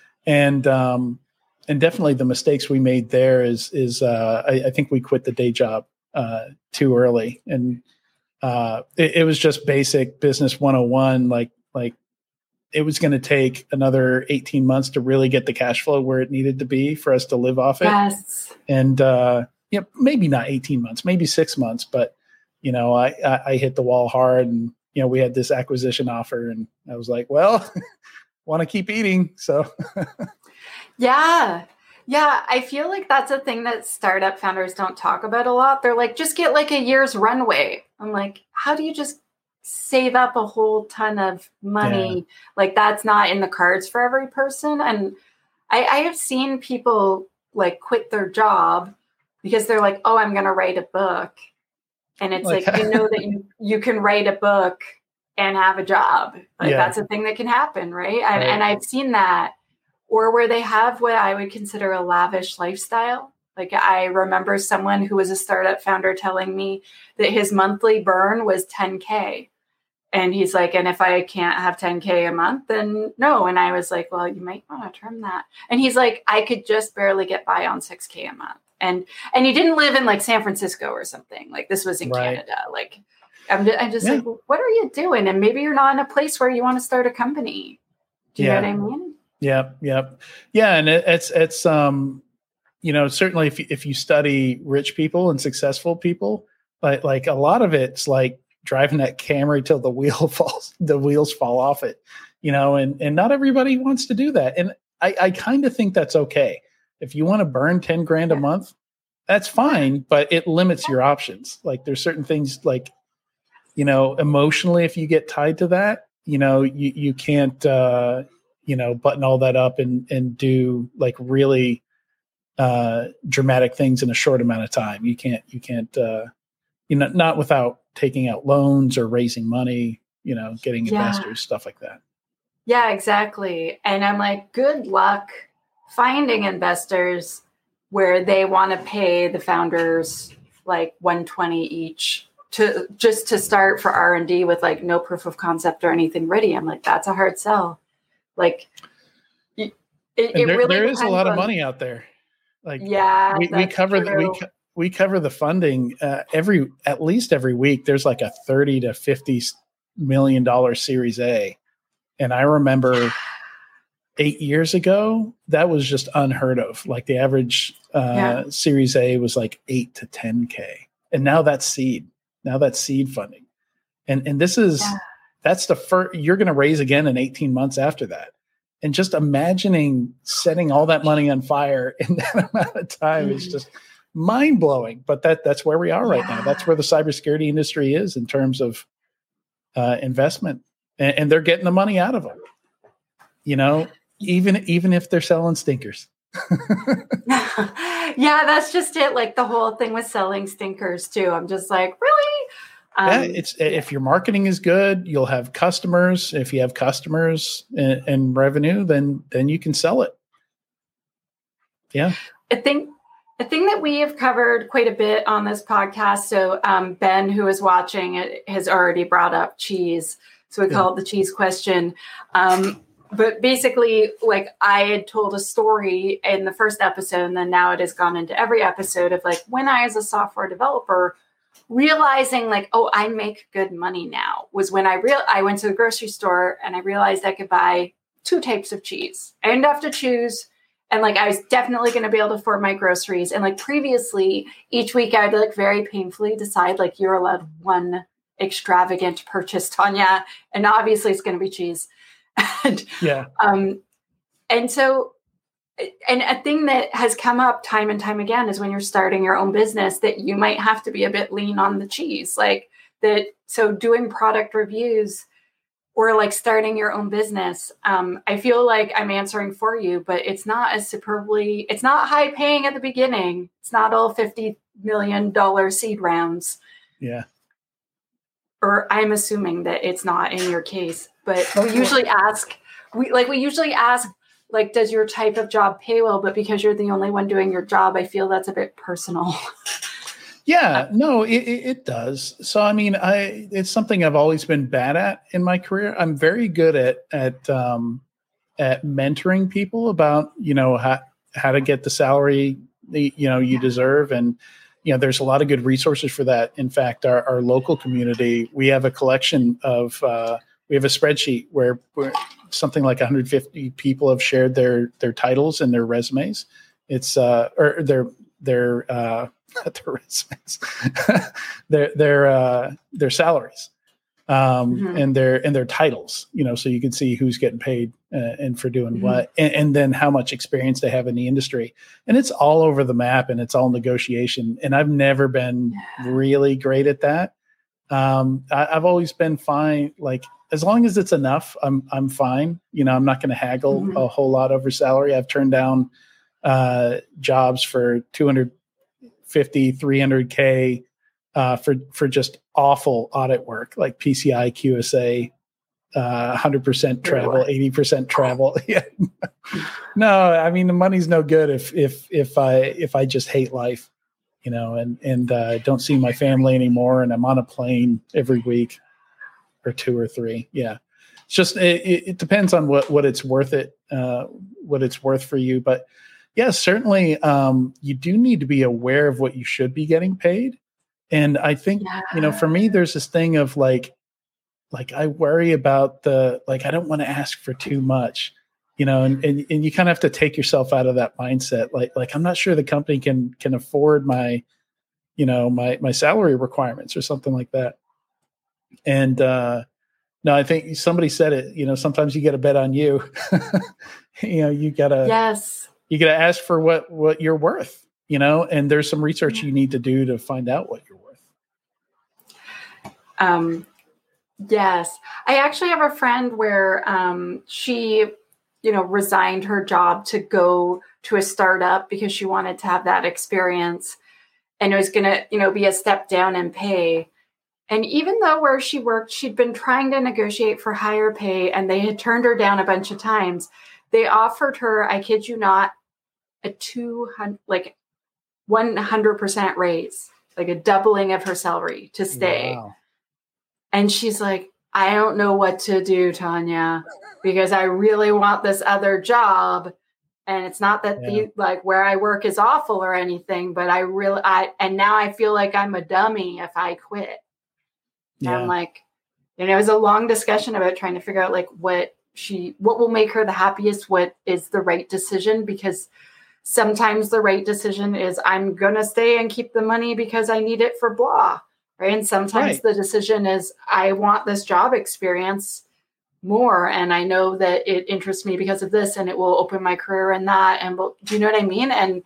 and um, and definitely the mistakes we made there is is uh, I, I think we quit the day job uh, too early, and uh, it, it was just basic business one oh one. Like like it was going to take another eighteen months to really get the cash flow where it needed to be for us to live off it. Yes, and. Uh, Yeah, maybe not eighteen months, maybe six months, but you know, I, I, I hit the wall hard, and you know, we had this acquisition offer, and I was like, well, want to keep eating, so. yeah, yeah, I feel like that's a thing that startup founders don't talk about a lot. They're like, just get like a year's runway. I'm like, how do you just save up a whole ton of money? Yeah. Like, that's not in the cards for every person. And I, I have seen people like quit their job because they're like, oh, I'm going to write a book. And it's like, like you know that you, you can write a book and have a job. Like yeah. that's a thing that can happen, right? And, right? And I've seen that. Or where they have what I would consider a lavish lifestyle. Like I remember someone who was a startup founder telling me that his monthly burn was ten K. And he's like, and if I can't have ten K a month, then no. And I was like, well, you might want to trim that. And he's like, I could just barely get by on six K a month. And and he didn't live in like San Francisco or something. Like this was in right. Canada. Like I'm just, I'm just yeah. like, well, what are you doing? And maybe you're not in a place where you want to start a company. Do you yeah. know what I mean? Yeah, yeah, yeah. And it, it's it's um, you know, certainly if you, if you study rich people and successful people, like like a lot of it's like driving that Camry till the wheel falls, the wheels fall off it, you know. And and not everybody wants to do that. And I I kind of think that's okay. If you want to burn ten grand yeah. a month, that's fine, but it limits your options. Like there's certain things like, you know, emotionally, if you get tied to that, you know, you, you can't, uh, you know, button all that up and, and do like really uh, dramatic things in a short amount of time. You can't, you can't, uh, you know, not without taking out loans or raising money, you know, getting yeah. investors, stuff like that. Yeah, exactly. And I'm like, good luck finding investors where they want to pay the founders like one hundred twenty each to just to start for R and D with like no proof of concept or anything ready. I'm like, that's a hard sell. Like it, it there, really there is a lot on, of money out there. Like yeah, we, we cover the, we we cover the funding uh, every at least every week. There's like a thirty to fifty million dollar Series A, and I remember eight years ago, that was just unheard of. Like the average uh, yeah. Series A was like eight to ten K. And now that's seed. Now that's seed funding. And and this is, yeah. that's the first, you're going to raise again in eighteen months after that. And just imagining setting all that money on fire in that amount of time mm. is just mind blowing. But that that's where we are right yeah. now. That's where the cybersecurity industry is in terms of uh, investment. And, and they're getting the money out of them. You know, even even if they're selling stinkers. Yeah, that's just it. Like the whole thing with selling stinkers too. I'm just like, really? Um, yeah, it's if your marketing is good, you'll have customers. If you have customers and, and revenue, then then you can sell it. Yeah, I think the thing that we have covered quite a bit on this podcast. So um, Ben, who is watching it, has already brought up cheese. So we yeah. call it the cheese question. Um, But basically, like I had told a story in the first episode, and then now it has gone into every episode of like when I, as a software developer, realizing like, oh, I make good money now was when I real I went to the grocery store and I realized I could buy two types of cheese. I didn't have to choose. And like, I was definitely going to be able to afford my groceries. And like previously, each week I'd like very painfully decide like you're allowed one extravagant purchase, Tanya. And obviously it's going to be cheese. And, yeah. Um, and so, and a thing that has come up time and time again is when you're starting your own business that you might have to be a bit lean on the cheese, like that. So doing product reviews or like starting your own business, um, I feel like I'm answering for you, but it's not as superbly, it's not high paying at the beginning. It's not all fifty million dollars seed rounds. Yeah. Or I'm assuming that it's not in your case. But we usually ask, we like we usually ask, like, does your type of job pay well? But because you're the only one doing your job, I feel that's a bit personal. Yeah, no, it, it does. So, I mean, I it's something I've always been bad at in my career. I'm very good at at um, at mentoring people about, you know, how how to get the salary the, you know you yeah. deserve, and you know, there's a lot of good resources for that. In fact, our, our local community, we have a collection of. Uh, We have a spreadsheet where, where something like one hundred fifty people have shared their their titles and their resumes. It's uh, or their their uh, not their resumes, their their uh, their salaries, um, mm-hmm. and their and their titles. You know, so you can see who's getting paid uh, and for doing mm-hmm. what, and, and then how much experience they have in the industry. And it's all over the map, and it's all negotiation. And I've never been yeah. really great at that. Um, I, I've always been fine, like. As long as it's enough, I'm I'm fine. You know, I'm not going to haggle mm-hmm. a whole lot over salary. I've turned down uh, jobs for two hundred fifty, three hundred K uh, for for just awful audit work, like P C I, Q S A, uh, one hundred percent travel, eighty percent travel. Yeah. No, I mean the money's no good if if if I if I just hate life, you know, and and uh, don't see my family anymore, and I'm on a plane every week. Or two or three. Yeah. It's just, it, it depends on what, what it's worth it, uh, what it's worth for you. But yeah, certainly um, you do need to be aware of what you should be getting paid. And I think, yeah. you know, for me, there's this thing of like, like I worry about the, like, I don't want to ask for too much, you know, and, and, and you kind of have to take yourself out of that mindset. Like, like, I'm not sure the company can, can afford my, you know, my, my salary requirements or something like that. And uh, no, I think somebody said it, you know, sometimes you got to bet on you, you know, you gotta, yes, you gotta ask for what, what you're worth, you know, and there's some research you need to do to find out what you're worth. Um, yes. I actually have a friend where um, she, you know, resigned her job to go to a startup because she wanted to have that experience and it was going to, you know, be a step down in pay. And even though where she worked, she'd been trying to negotiate for higher pay and they had turned her down a bunch of times. They offered her, I kid you not, a two hundred, like one hundred percent raise, like a doubling of her salary to stay. Wow. And she's like, I don't know what to do, Tanya, because I really want this other job. And it's not that yeah. the, like where I work is awful or anything, but I really, I, and now I feel like I'm a dummy if I quit. Yeah. And I'm like, and it was a long discussion about trying to figure out like what she, what will make her the happiest, what is the right decision, because sometimes the right decision is I'm going to stay and keep the money because I need it for blah. Right. And sometimes Right. the decision is I want this job experience more. And I know that it interests me because of this, and it will open my career in that. And do you know what I mean? And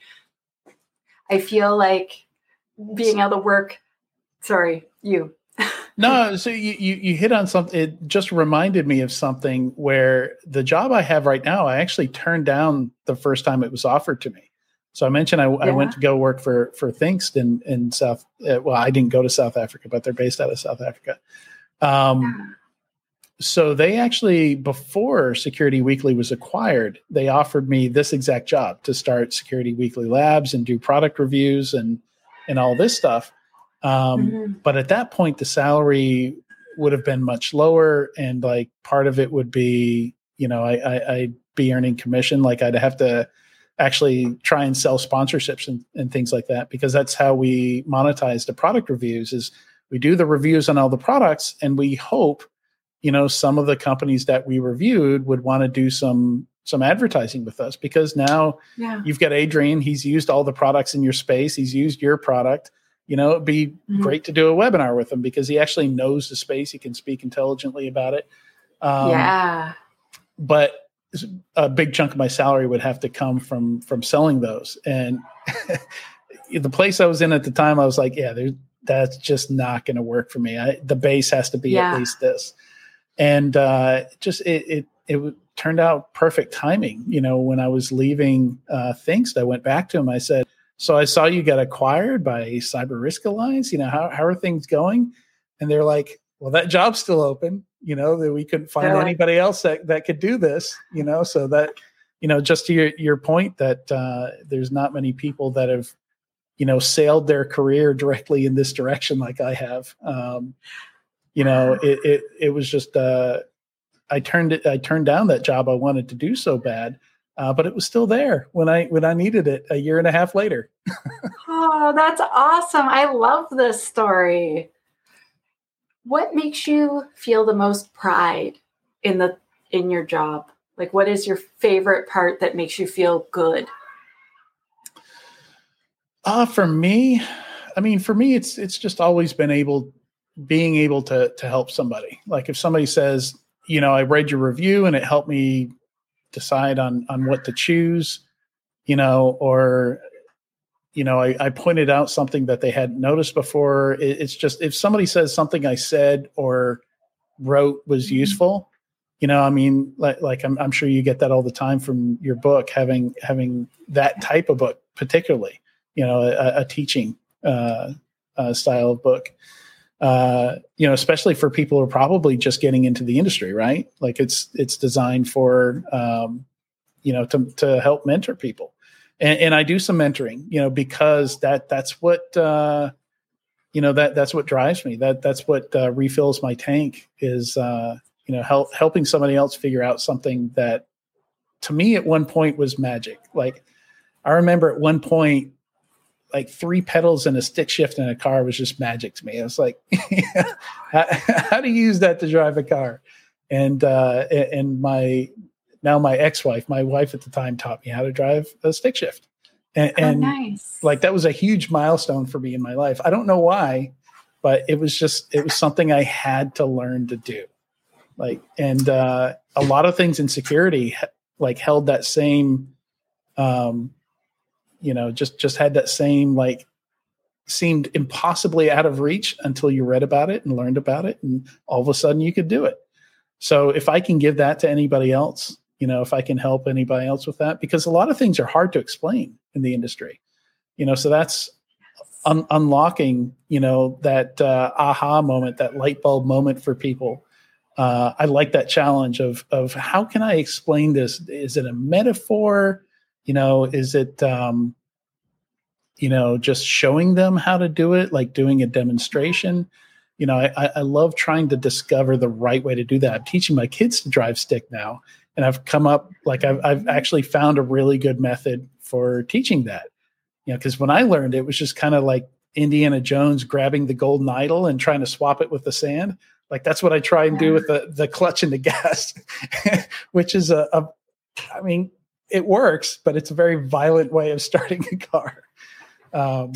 I feel like being able to work, sorry, you. No, so you, you you hit on something. It just reminded me of something where the job I have right now, I actually turned down the first time it was offered to me. So I mentioned I, yeah. I went to go work for for Thinkst in in South. Uh, well, I didn't go to South Africa, but they're based out of South Africa. Um, yeah. So they actually, before Security Weekly was acquired, they offered me this exact job to start Security Weekly Labs and do product reviews and and all this stuff. Um, mm-hmm. But at that point, the salary would have been much lower. And like part of it would be, you know, I, I, I'd be earning commission. Like I'd have to actually try and sell sponsorships and, and things like that, because that's how we monetize the product reviews is we do the reviews on all the products. And we hope, you know, some of the companies that we reviewed would want to do some, some advertising with us, because now yeah. you've got Adrian, he's used all the products in your space. He's used your product. You know, it'd be mm-hmm. great to do a webinar with him because he actually knows the space. He can speak intelligently about it. Um, yeah. But a big chunk of my salary would have to come from from selling those. And the place I was in at the time, I was like, yeah, that's just not going to work for me. I, the base has to be yeah. at least this. And uh, just it, it it turned out perfect timing. You know, when I was leaving uh, Thinkst, I went back to him. I said, so I saw you got acquired by Cyber Risk Alliance. You know, how how are things going? And they're like, well, that job's still open. You know, that we couldn't find yeah. anybody else that, that could do this. You know, so that, you know, just to your, your point that uh, there's not many people that have, you know, sailed their career directly in this direction like I have. Um, you know, it it it was just uh, I turned it I turned down that job I wanted to do so bad. Uh, but it was still there when I when I needed it a year and a half later. Oh, that's awesome. I love this story. What makes you feel the most pride in the in your job? Like, what is your favorite part that makes you feel good? Uh, for me, I mean, for me, it's it's just always been able being able to to help somebody. Like if somebody says, you know, I read your review and it helped me decide on, on what to choose, you know, or, you know, I, I pointed out something that they hadn't noticed before. It, it's just, if somebody says something I said or wrote was mm-hmm. useful, you know, I mean, like, like I'm, I'm sure you get that all the time from your book, having, having that type of book, particularly, you know, a, a teaching uh, uh, style of book. Uh, you know, especially for people who are probably just getting into the industry, right? Like it's, it's designed for, um, you know, to, to help mentor people. And, and I do some mentoring, you know, because that, that's what, uh, you know, that, that's what drives me. That, that's what, uh, refills my tank is, uh, you know, help, helping somebody else figure out something that to me at one point was magic. Like I remember at one point, like three pedals and a stick shift in a car was just magic to me. I was like, how, how do you use that to drive a car? And, uh, and my, now my ex-wife, my wife at the time taught me how to drive a stick shift. And, oh, and nice. Like, that was a huge milestone for me in my life. I don't know why, but it was just, it was something I had to learn to do. Like, and, uh, a lot of things in security like held that same, um, you know, just, just had that same, like, seemed impossibly out of reach until you read about it and learned about it. And all of a sudden you could do it. So if I can give that to anybody else, you know, if I can help anybody else with that, because a lot of things are hard to explain in the industry, you know, so that's un- unlocking, you know, that uh, aha moment, that light bulb moment for people. Uh, I like that challenge of, of how can I explain this? Is it a metaphor? You know, is it, um, you know, just showing them how to do it, like doing a demonstration? You know, I, I love trying to discover the right way to do that. I'm teaching my kids to drive stick now, and I've come up, like I've, I've actually found a really good method for teaching that. You know, because when I learned, it was just kind of like Indiana Jones grabbing the golden idol and trying to swap it with the sand. Like that's what I try and yeah. do with the, the clutch and the gas, which is a, a, I mean, it works, but it's a very violent way of starting a car. Um,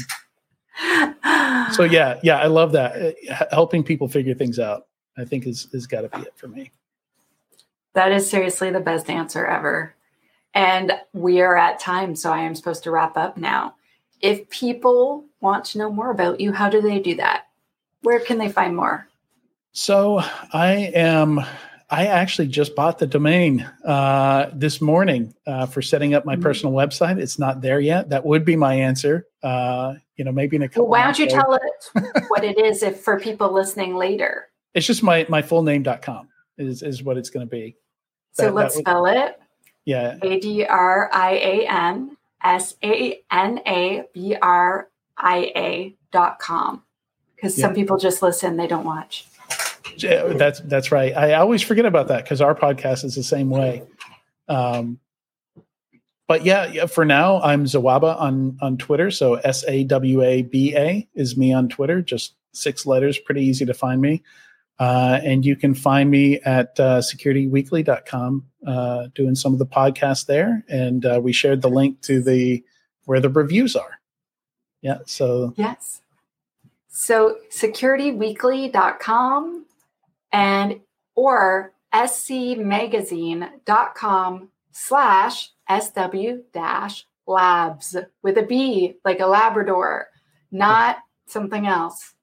so yeah, yeah, I love that. H- helping people figure things out, I think is, is gotta be it for me. That is seriously the best answer ever. And we are at time, so I am supposed to wrap up now. If people want to know more about you, how do they do that? Where can they find more? So I am, I actually just bought the domain uh, this morning uh, for setting up my mm-hmm. personal website. It's not there yet. That would be my answer. Uh, you know, maybe in a couple. Well, why don't you tell it what it is if for people listening later? It's just my, my full name dot com is, is what it's going to be. So that, let's that would, spell it. Yeah. A D R I A N S A N A B R I A dot com. Because yeah. some people just listen, they don't watch. That's that's right. I always forget about that because our podcast is the same way. Um, but yeah, yeah, for now, I'm Zawaba on, on Twitter. So S A W A B A is me on Twitter. Just six letters, pretty easy to find me. Uh, and you can find me at uh, security weekly dot com uh, doing some of the podcasts there. And uh, we shared the link to the where the reviews are. Yeah. So yes. So security weekly dot com and or s c magazine dot com slash sw dash labs with a B, like a Labrador, not something else.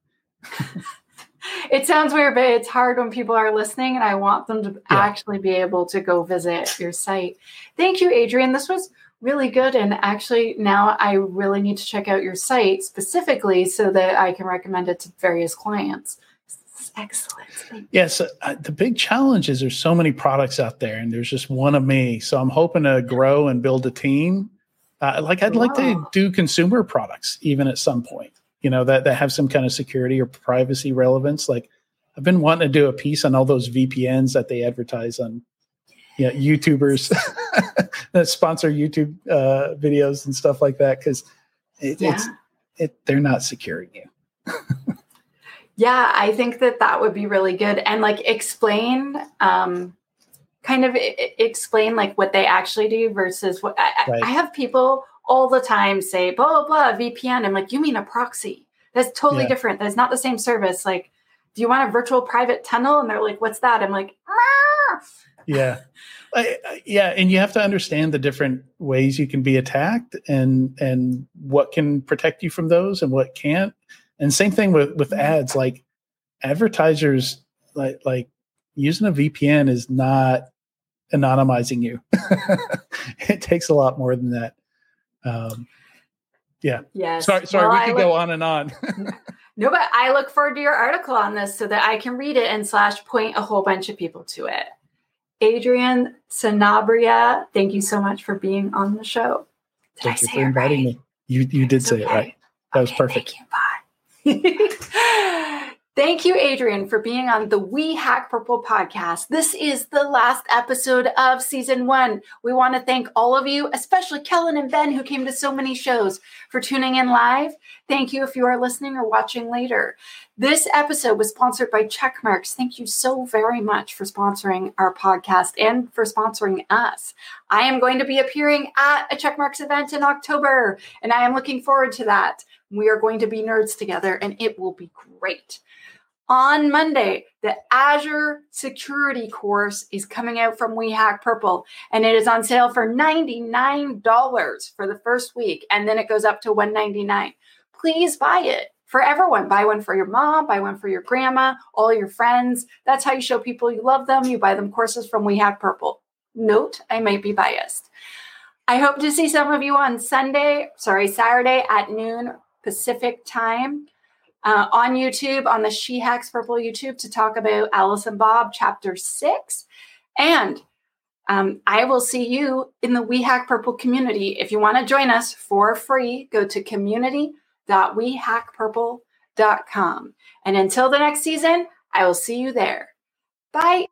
It sounds weird, but it's hard when people are listening, and I want them to yeah. actually be able to go visit your site. Thank you, Adrian. This was really good. And actually, now I really need to check out your site specifically so that I can recommend it to various clients. Excellent. Yes. Uh, the big challenge is there's so many products out there, and there's just one of me. So I'm hoping to grow and build a team. Uh, like I'd Whoa. like to do consumer products even at some point, you know, that, that have some kind of security or privacy relevance. Like I've been wanting to do a piece on all those V P Ns that they advertise on, you know, YouTubers that sponsor YouTube uh, videos and stuff like that. Cause it, yeah. it's, it, they're not securing you. Yeah, I think that that would be really good. And like explain, um, kind of I- explain like what they actually do versus what I, right. I have people all the time say, blah, blah, blah, V P N. I'm like, you mean a proxy? That's totally yeah. different. That's not the same service. Like, do you want a virtual private tunnel? And they're like, what's that? I'm like, ah! yeah. I, I, yeah. And you have to understand the different ways you can be attacked and, and what can protect you from those and what can't. And same thing with, with ads, like advertisers, like, like using a V P N is not anonymizing you. It takes a lot more than that. Um, yeah. Yes. Sorry, sorry. Well, we could look, go on and on. No, but I look forward to your article on this so that I can read it and slash point a whole bunch of people to it. Adrian Sanabria, thank you so much for being on the show. Did thank I you say for inviting right? me. You you did it's say okay. it right. That was okay, perfect. Thank you. Bye. Thank you, Adrian, for being on the We Hack Purple podcast. This is the last episode of season one. We want to thank all of you, especially Kellen and Ben, who came to so many shows, for tuning in live. Thank you if you are listening or watching later. This episode was sponsored by Checkmarx. Thank you so very much for sponsoring our podcast and for sponsoring us. I am going to be appearing at a Checkmarx event in October, and I am looking forward to that. We are going to be nerds together, and it will be great. On Monday, the Azure Security course is coming out from We Hack Purple, and it is on sale for ninety-nine dollars for the first week, and then it goes up to one hundred ninety-nine dollars. Please buy it for everyone. Buy one for your mom, buy one for your grandma, all your friends. That's how you show people you love them. You buy them courses from We Hack Purple. Note, I might be biased. I hope to see some of you on Sunday, sorry, Saturday at noon Pacific time. Uh, on YouTube, on the She Hacks Purple YouTube to talk about Alice and Bob chapter six. And um, I will see you in the We Hack Purple community. If you want to join us for free, go to community dot we hack purple dot com. And until the next season, I will see you there. Bye.